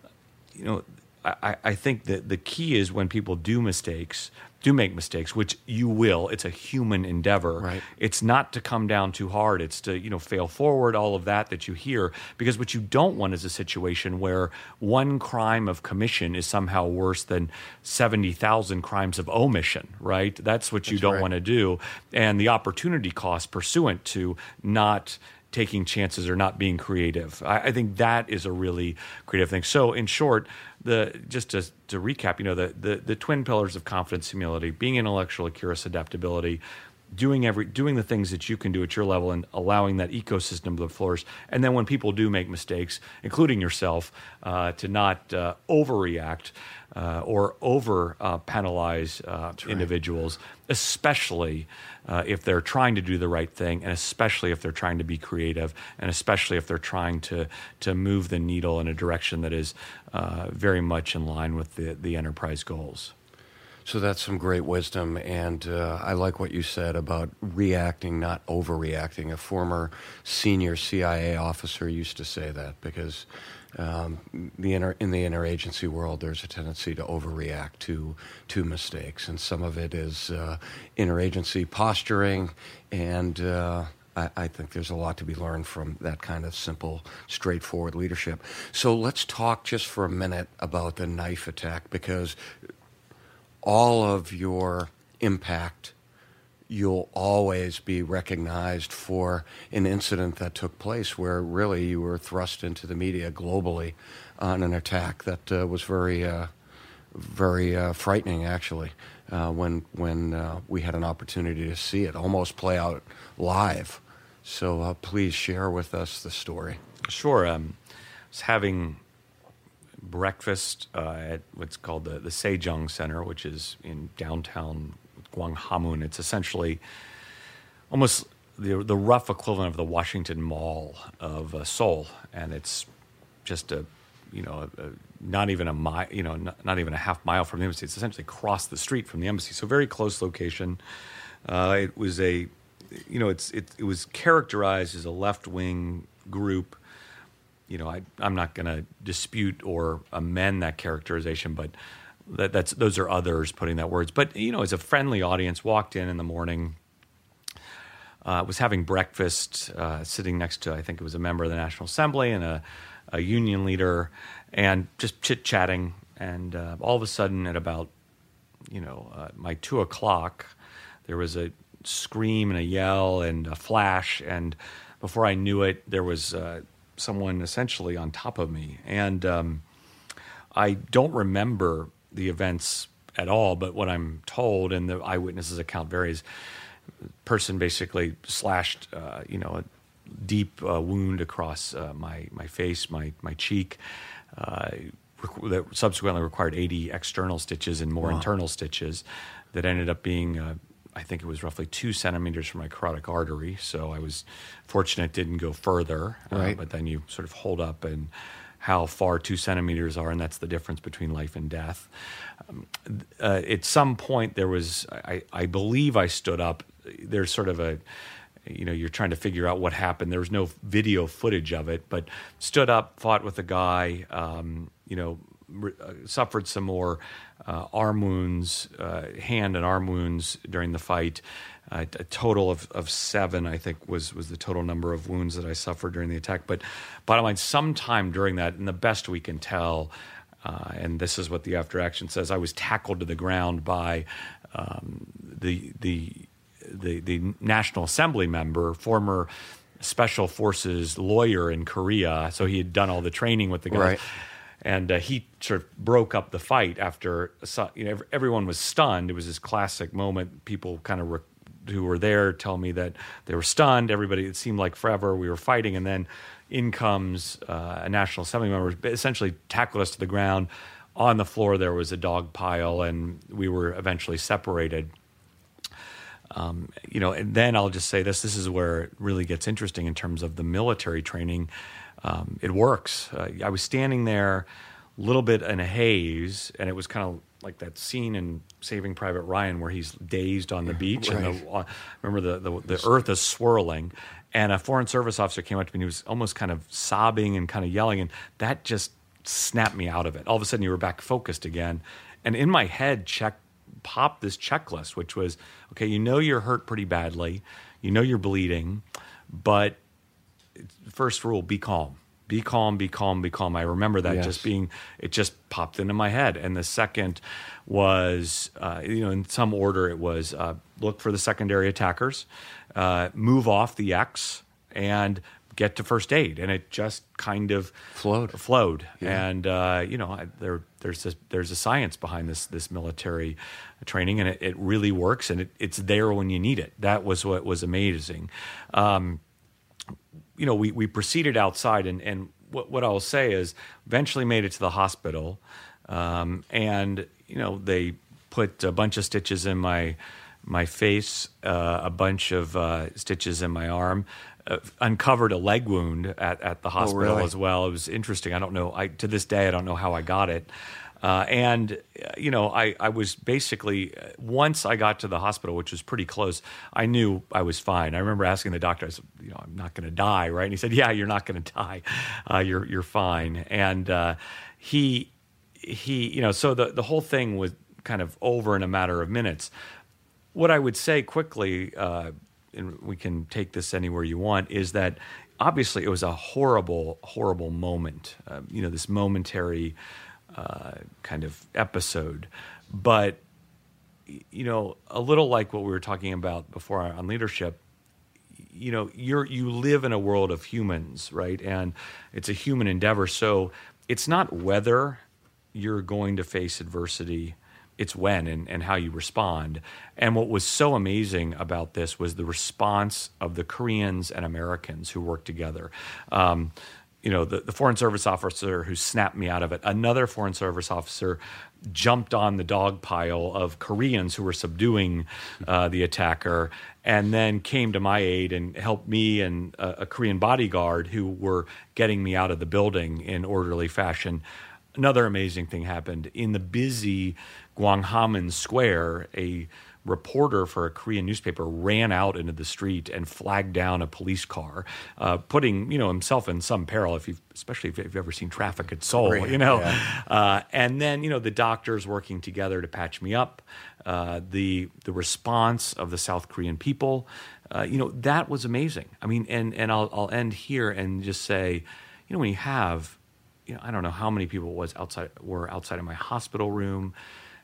Speaker 5: I think that the key is when people do make mistakes, which you will. It's a human endeavor.
Speaker 4: Right.
Speaker 5: It's not to come down too hard. It's to fail forward, all of that you hear. Because what you don't want is a situation where one crime of commission is somehow worse than 70,000 crimes of omission, right? That's what you don't want to do. And the opportunity cost pursuant to not taking chances or not being creative. I think that is a really creative thing. So in short, just to recap, the twin pillars of confidence, humility, being intellectually curious, adaptability, doing the things that you can do at your level, and allowing that ecosystem to flourish. And then when people do make mistakes, including yourself, to not overreact or over penalize individuals, especially if they're trying to do the right thing, and especially if they're trying to be creative, and especially if they're trying to move the needle in a direction that is very much in line with the enterprise goals.
Speaker 4: So that's some great wisdom, and I like what you said about reacting, not overreacting. A former senior CIA officer used to say that, because in the interagency world, there's a tendency to overreact to mistakes, and some of it is interagency posturing, and I think there's a lot to be learned from that kind of simple, straightforward leadership. So let's talk just for a minute about the knife attack, because all of your impact, you'll always be recognized for an incident that took place where really you were thrust into the media globally on an attack that was very, very frightening, actually, when we had an opportunity to see it almost play out live. So please share with us the story.
Speaker 5: Sure. I was having breakfast at what's called the Sejong Center, which is in downtown Gwanghwamun. It's essentially almost the rough equivalent of the Washington Mall of Seoul, and it's just not even a mile, not even a half mile from the embassy. It's essentially across the street from the embassy, so very close location. It was it was characterized as a left-wing group. I'm not going to dispute or amend that characterization, but those are others putting that words. But as a friendly audience, walked in the morning. Was having breakfast, sitting next to, I think it was a member of the National Assembly and a union leader, and just chit-chatting. And all of a sudden at about, my 2 o'clock, there was a scream and a yell and a flash. And before I knew it, there was someone essentially on top of me. And I don't remember the events at all, but what I'm told, and the eyewitnesses' account varies, person basically slashed, a deep wound across my face, my cheek, that subsequently required 80 external stitches and more internal stitches that ended up being, I think it was roughly 2 centimeters from my carotid artery. So I was fortunate it didn't go further.
Speaker 4: Right.
Speaker 5: But then you sort of hold up and how far 2 centimeters are, and that's the difference between life and death. At some point there was, I believe I stood up. There's sort of a, you're trying to figure out what happened. There was no video footage of it, but stood up, fought with a guy, suffered some more arm wounds, hand and arm wounds during the fight. A total of 7, I think, was the total number of wounds that I suffered during the attack. But bottom line, sometime during that, and the best we can tell, and this is what the after action says, I was tackled to the ground by the National Assembly member, former Special Forces lawyer in Korea. So he had done all the training with the guys.
Speaker 4: Right.
Speaker 5: And he sort of broke up the fight after, everyone was stunned. It was this classic moment. People kind of who were there tell me that they were stunned. Everybody, it seemed like forever we were fighting. And then in comes a National Assembly member, essentially tackled us to the ground. On the floor there was a dog pile, and we were eventually separated. And then I'll just say this is where it really gets interesting in terms of the military training. It works. I was standing there a little bit in a haze, and it was kind of like that scene in Saving Private Ryan where he's dazed on the beach.
Speaker 4: Right.
Speaker 5: And remember the earth is swirling, and a Foreign Service officer came up to me and he was almost kind of sobbing and kind of yelling, and that just snapped me out of it. All of a sudden you were back focused again. And in my head popped this checklist, which was, okay, you're hurt pretty badly, you're bleeding, but first rule, be calm. Be calm, be calm, be calm. I remember that it just popped into my head. And the second was, in some order, it was look for the secondary attackers, move off the X, and get to first aid. And it just kind of flowed. Yeah. And, there's a science behind this military training, and it really works, and it's there when you need it. That was what was amazing. We proceeded outside, and what I'll say is eventually made it to the hospital, and they put a bunch of stitches in my face, a bunch of stitches in my arm, uncovered a leg wound at the hospital as well. It was interesting. I don't know. To this day, I don't know how I got it. I was basically, once I got to the hospital, which was pretty close, I knew I was fine. I remember asking the doctor, I said, I'm not going to die, right? And he said, yeah, you're not going to die. You're fine. And he so the whole thing was kind of over in a matter of minutes. What I would say quickly, and we can take this anywhere you want, is that obviously it was a horrible, horrible moment, this momentary kind of episode. But, a little like what we were talking about before on leadership, you live in a world of humans, right? And it's a human endeavor. So it's not whether you're going to face adversity, it's when and how you respond. And what was so amazing about this was the response of the Koreans and Americans who worked together. the Foreign Service officer who snapped me out of it. Another Foreign Service officer jumped on the dog pile of Koreans who were subduing the attacker, and then came to my aid and helped me and a Korean bodyguard who were getting me out of the building in orderly fashion. Another amazing thing happened. In the busy Gwanghwamun Square, a reporter for a Korean newspaper ran out into the street and flagged down a police car, putting himself in some peril. Especially if you've ever seen Traffic at Seoul,
Speaker 4: Yeah.
Speaker 5: And then the doctors working together to patch me up, the response of the South Korean people, that was amazing. I mean, and I'll end here and just say, when you have, I don't know how many people were outside of my hospital room,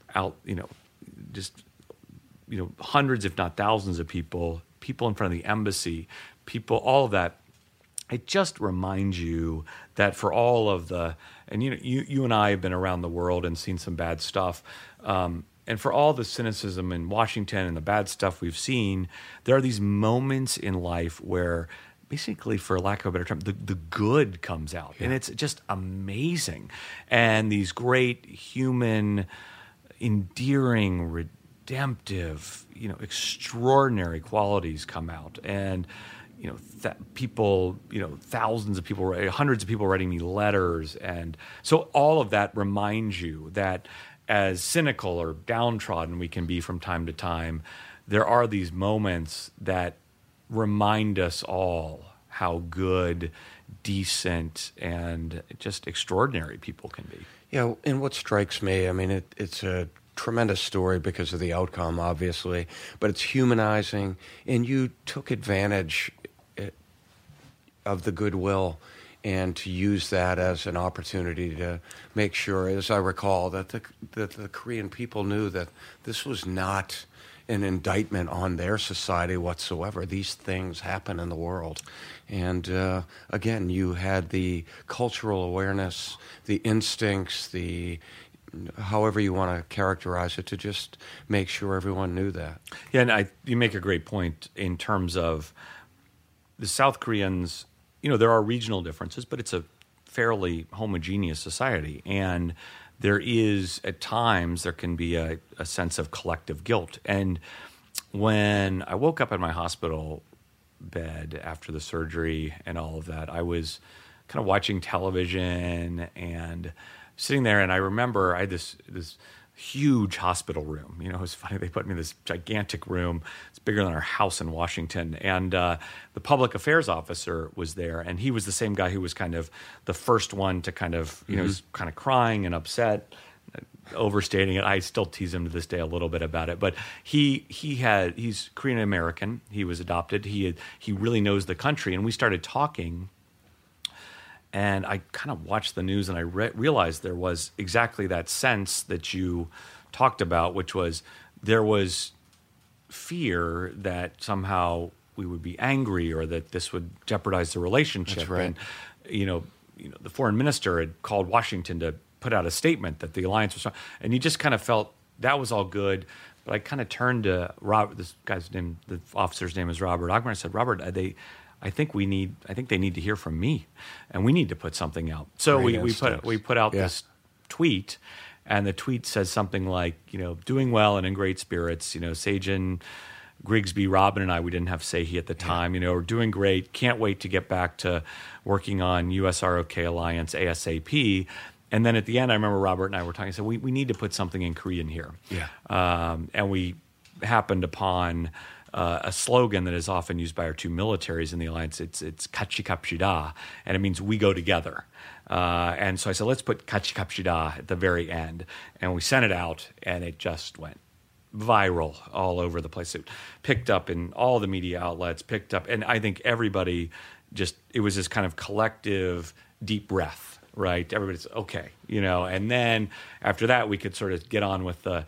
Speaker 5: hundreds, if not thousands of people in front of the embassy, all of that. It just reminds you that for all of and you and I have been around the world and seen some bad stuff, and for all the cynicism in Washington and the bad stuff we've seen, there are these moments in life where, basically, for lack of a better term, the good comes out. Yeah. And it's just amazing. And these great human, endearing, redemptive, extraordinary qualities come out. And, people, thousands of people, hundreds of people writing me letters. And so all of that reminds you that as cynical or downtrodden we can be from time to time, there are these moments that remind us all how good, decent, and just extraordinary people can be.
Speaker 4: Yeah, and what strikes me, I mean, it's a tremendous story because of the outcome, obviously, but it's humanizing, and you took advantage of the goodwill and to use that as an opportunity to make sure, as I recall, that the Korean people knew that this was not an indictment on their society whatsoever. These things happen in the world. And again, you had the cultural awareness, the instincts, however you want to characterize it, to just make sure everyone knew that.
Speaker 5: Yeah, and you make a great point in terms of the South Koreans. There are regional differences, but it's a fairly homogeneous society. And there is, at times, there can be a sense of collective guilt. And when I woke up in my hospital bed after the surgery and all of that, I was kind of watching television and sitting there, and I remember I had this huge hospital room. It was funny. They put me in this gigantic room. It's bigger than our house in Washington. And the public affairs officer was there, and he was the same guy who was kind of the first one to kind of, was kind of crying and upset, overstating it. I still tease him to this day a little bit about it. But he's Korean American. He was adopted. He really knows the country. And we started talking. And I kind of watched the news, and I realized there was exactly that sense that you talked about, which was there was fear that somehow we would be angry or that this would jeopardize the relationship.
Speaker 4: That's right.
Speaker 5: And, the foreign minister had called Washington to put out a statement that the alliance was, and you just kind of felt that was all good. But I kind of turned to Robert, this guy's name, the officer's name is Robert Ogmer. I said, Robert, I think they need to hear from me, and we need to put something out. So we put out this tweet, and the tweet says something like, doing well and in great spirits. Sajin, Grigsby, Robin, and I, we didn't have Sehi at the time. We're doing great. Can't wait to get back to working on US-ROK Alliance ASAP. And then at the end, I remember Robert and I were talking. I said, we need to put something in Korean here.
Speaker 4: Yeah.
Speaker 5: And we happened upon a slogan that is often used by our two militaries in the alliance. It's 같이 갑시다, and it means we go together. And so I said, let's put 같이 갑시다 at the very end. And we sent it out, and it just went viral all over the place. It picked up in all the media outlets, and I think everybody it was this kind of collective deep breath, right? Everybody's okay, and then after that, we could sort of get on with the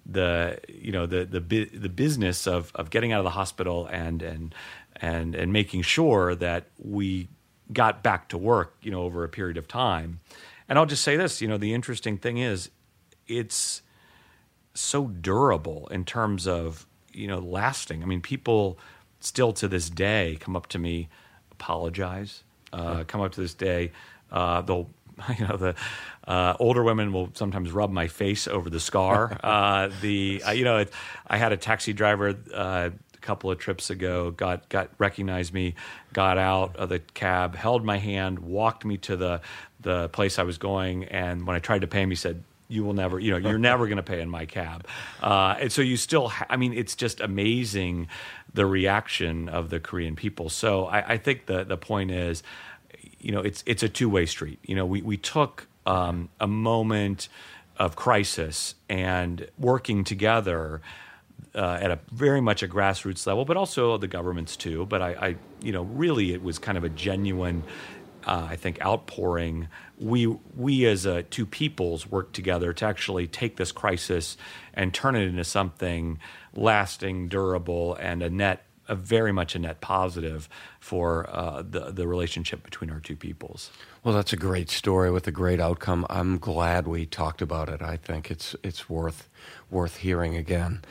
Speaker 5: business of getting out of the hospital and making sure that we got back to work, over a period of time. And I'll just say this, the interesting thing is it's so durable in terms of, lasting. I mean, people still to this day come up to me, apologize. come up to this day. They'll, the older women will sometimes rub my face over the scar. I had a taxi driver a couple of trips ago, recognized me, got out of the cab, held my hand, walked me to the place I was going, and when I tried to pay him, he said, "You will never, you're never going to pay in my cab." And so you still, it's just amazing the reaction of the Korean people. So I think the point is, it's a two-way street. We took a moment of crisis and working together at a very much a grassroots level, but also the governments too. But really it was kind of a genuine, I think, outpouring. We as two peoples worked together to actually take this crisis and turn it into something lasting, durable, and very much a net positive for the relationship between our two peoples.
Speaker 4: Well, that's a great story with a great outcome. I'm glad we talked about it. I think it's worth hearing again.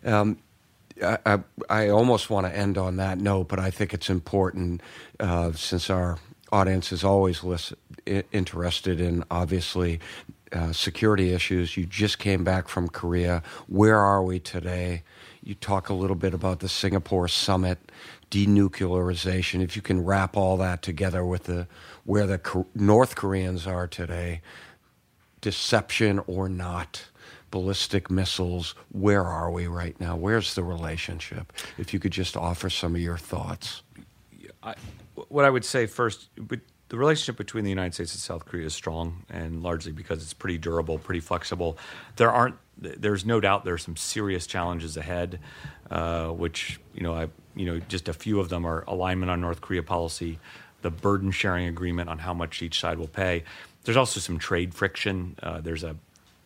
Speaker 4: I almost want to end on that note, but I think it's important since our audience is always interested in, obviously, security issues. You just came back from Korea. Where are we today? You talk a little bit about the Singapore summit, denuclearization. If you can wrap all that together with where the North Koreans are today, deception or not, ballistic missiles, where are we right now? Where's the relationship? If you could just offer some of your thoughts.
Speaker 5: What I would say first, the relationship between the United States and South Korea is strong, and largely because it's pretty durable, pretty flexible. There's no doubt there are some serious challenges ahead, which just a few of them are alignment on North Korea policy, the burden sharing agreement on how much each side will pay. There's also some trade friction. There's a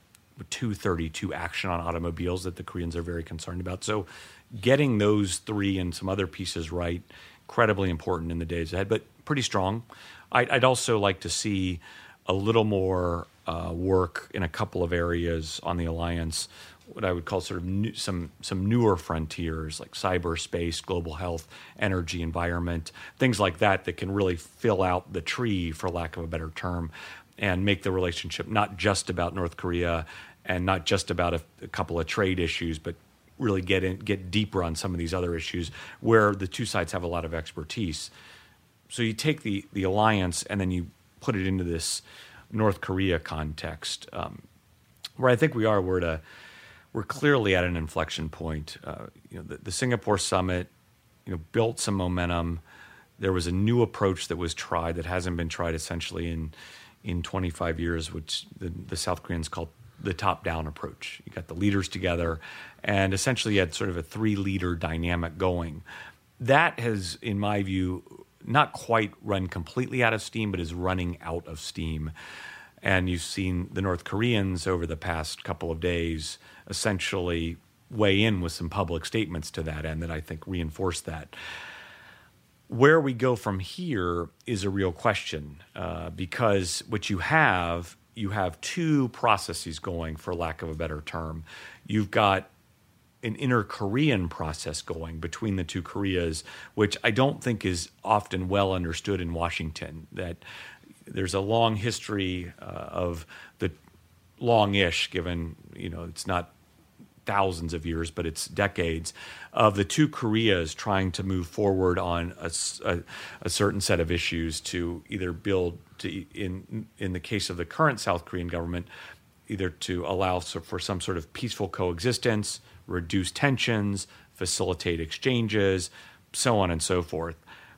Speaker 5: 232 action on automobiles that the Koreans are very concerned about. So getting those three and some other pieces right, incredibly important in the days ahead, but pretty strong. I'd also like to see a little more work in a couple of areas on the alliance, what I would call sort of some newer frontiers like cyberspace, global health, energy, environment, things like that can really fill out the tree, for lack of a better term, and make the relationship not just about North Korea and not just about a couple of trade issues, but really get deeper on some of these other issues where the two sides have a lot of expertise. So you take the alliance and then you put it into this North Korea context, where I think we're clearly at an inflection point. The Singapore summit, built some momentum. There was a new approach that was tried that hasn't been tried essentially in 25 years, which the South Koreans call the top-down approach. You got the leaders together, and essentially you had sort of a three-leader dynamic going. That has, in my view, not quite run completely out of steam, but is running out of steam. And you've seen the North Koreans over the past couple of days essentially weigh in with some public statements to that end that I think reinforce that. Where we go from here is a real question, because what you have two processes going, for lack of a better term. You've got an inter-Korean process going between the two Koreas, which I don't think is often well understood in Washington, that there's a long history of the long-ish, given, it's not thousands of years, but it's decades, of the two Koreas trying to move forward on a certain set of issues to either build, in the case of the current South Korean government, either to allow for some sort of peaceful coexistence, reduce tensions, facilitate exchanges, so on and so forth.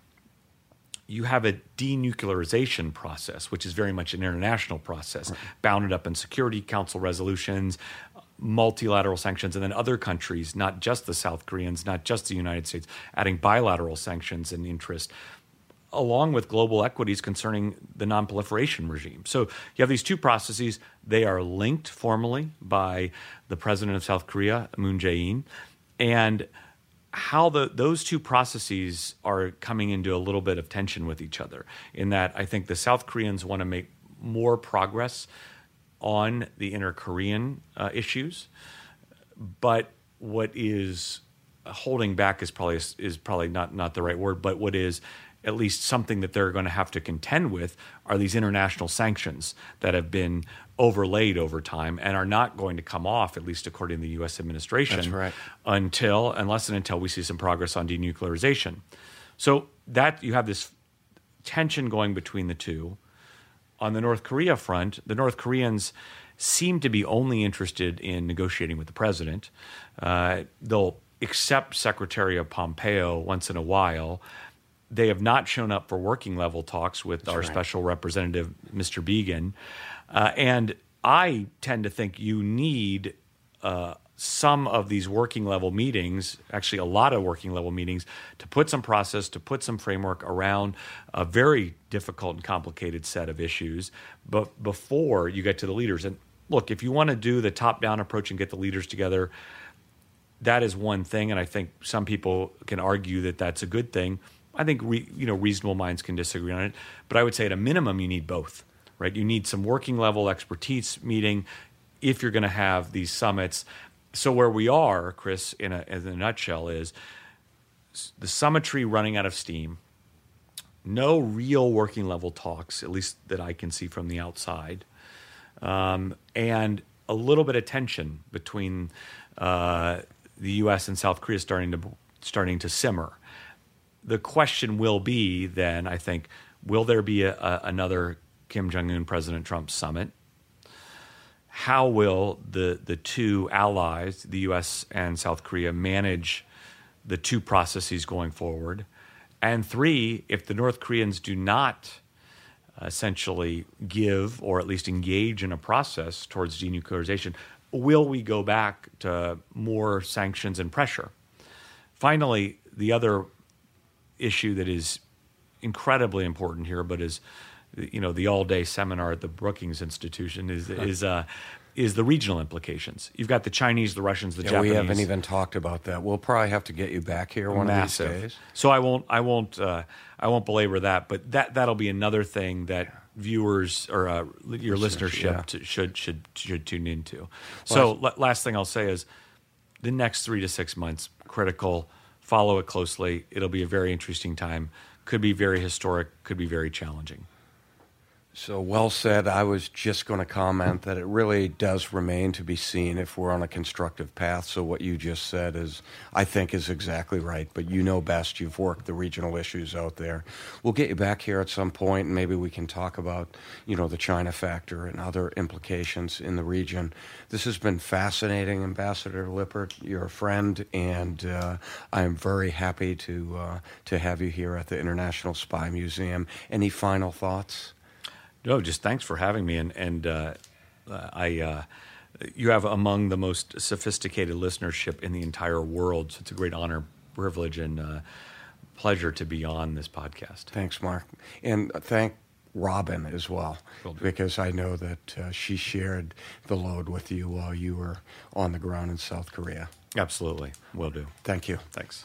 Speaker 5: You have a denuclearization process, which is very much an international process, right, bounded up in Security Council resolutions, multilateral sanctions, and then other countries, not just the South Koreans, not just the United States, adding bilateral sanctions and interest, along with global equities concerning the non-proliferation regime. So you have these two processes. They are linked formally by the president of South Korea, Moon Jae-in, and how those two processes are coming into a little bit of tension with each other, in that I think the South Koreans want to make more progress on the inter-Korean issues, but what is holding back is probably not the right word, but what is at least something that they're going to have to contend with, are these international sanctions that have been overlaid over time and are not going to come off, at least according to the U.S. administration,
Speaker 4: That's right.
Speaker 5: unless and until we see some progress on denuclearization. So that you have this tension going between the two. On the North Korea front, the North Koreans seem to be only interested in negotiating with the president. They'll accept Secretary Pompeo once in a while. They have not shown up for working level talks with our special representative, Mr. Biegun. And I tend to think you need some of these working level meetings, actually a lot of working level meetings, to put some process, to put some framework around a very difficult and complicated set of issues, but before you get to the leaders. And look, if you want to do the top-down approach and get the leaders together, that is one thing, and I think some people can argue that that's a good thing. I think reasonable minds can disagree on it, but I would say at a minimum you need both, right? You need some working level expertise meeting if you're going to have these summits. So where we are, Chris, in a nutshell, is the summitry running out of steam, no real working level talks, at least that I can see from the outside, and a little bit of tension between the U.S. and South Korea starting to simmer. The question will be then, I think, will there be another Kim Jong-un, President Trump summit? How will the two allies, the U.S. and South Korea, manage the two processes going forward? And three, if the North Koreans do not essentially give or at least engage in a process towards denuclearization, will we go back to more sanctions and pressure? Finally, the other issue that is incredibly important here, but is the all-day seminar at the Brookings Institution is the regional implications. You've got the Chinese, the Russians, the Japanese.
Speaker 4: We haven't even talked about that. We'll probably have to get you back here one of these days.
Speaker 5: So I won't belabor that, but that'll be another thing that viewers or your listenership should tune into. So last thing I'll say is the next 3 to 6 months critical. Follow it closely. It'll be a very interesting time. Could be very historic. Could be very challenging.
Speaker 4: So well said. I was just going to comment that it really does remain to be seen if we're on a constructive path. So what you just said I think is exactly right. But you know best. You've worked the regional issues out there. We'll get you back here at some point, and maybe we can talk about, the China factor and other implications in the region. This has been fascinating, Ambassador Lippert. You're a friend, and I am very happy to have you here at the International Spy Museum. Any final thoughts?
Speaker 5: No, just thanks for having me, and you have among the most sophisticated listenership in the entire world. So it's a great honor, privilege, and pleasure to be on this podcast.
Speaker 4: Thanks, Mark, and thank Robin as well, because I know that she shared the load with you while you were on the ground in South Korea.
Speaker 5: Absolutely, will do.
Speaker 4: Thank you.
Speaker 5: Thanks.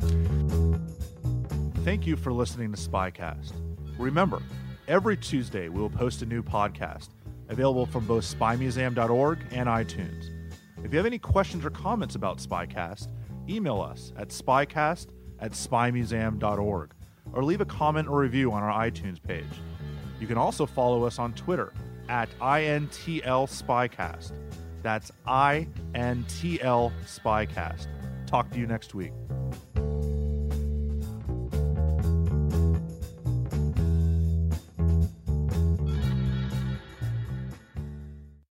Speaker 3: Thank you for listening to SpyCast. Remember, every Tuesday, we will post a new podcast, available from both spymuseum.org and iTunes. If you have any questions or comments about SpyCast, email us at spycast@spymuseum.org, or leave a comment or review on our iTunes page. You can also follow us on Twitter at INTL Spycast. That's INTL Spycast. Talk to you next week.